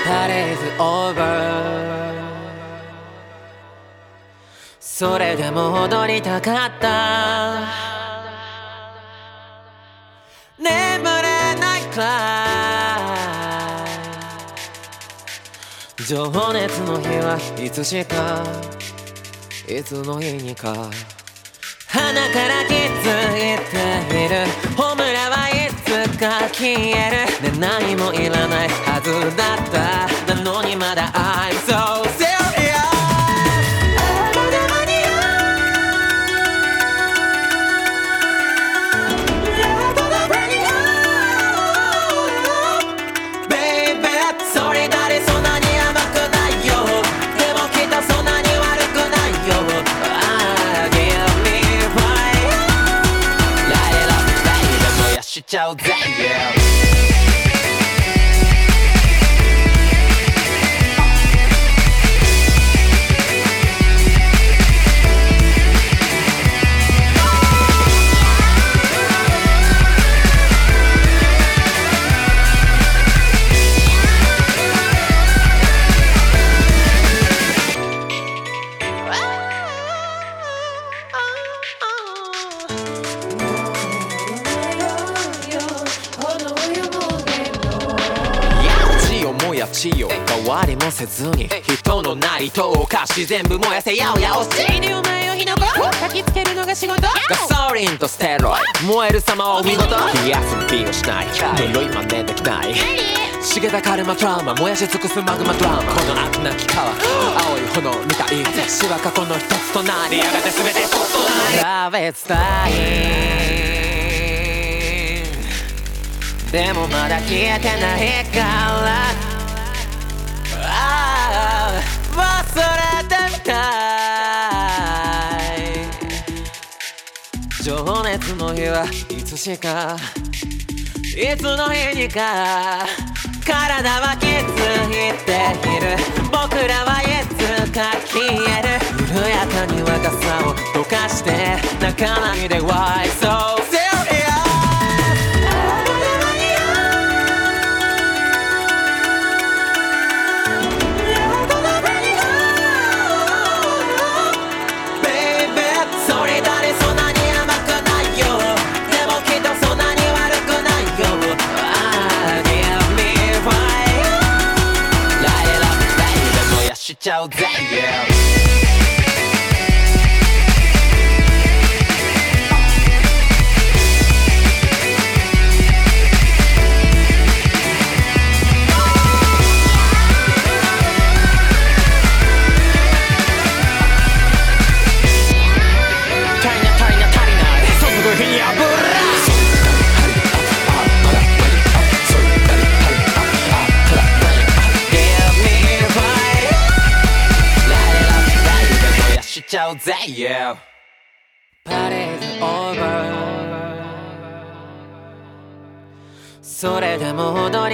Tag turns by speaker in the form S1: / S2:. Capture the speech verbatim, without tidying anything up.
S1: パレーズオーバー。それでも踊りたかった。眠れないくらい情熱の日はいつしか、いつの日にか鼻から気づいている。ホムラはいつか消える。で何もいらないはずだった。なのにまだ I'm so serious。 Baby それなりそんなに甘くないよ。でもきっとそんなに悪くないよ。しちゃうぜ、yeah。地よ変わりもせずに人のなりとお菓子全部燃やせやおやおしいにお前を火の粉焚きつけるのが仕事。ガソリンとステロイ燃える様はお見事。火遊びをしない呪い真似できない茂田カルマトラウマ燃やし尽くすマグマドラマ。この悪なき川青い炎みたい死は過去の一つとなりやがて全てそっとなり Love is dying。でもまだ消えてないから忘れてみたい。情熱の日はいつしか、いつの日にか体は気づいている。僕らはいつか消える。緩やかに若さを溶かして中波で Why so serious。しちゃうぜ、yeah。しちゃうぜ、yeah。 パレーズオーバー。それでも踊り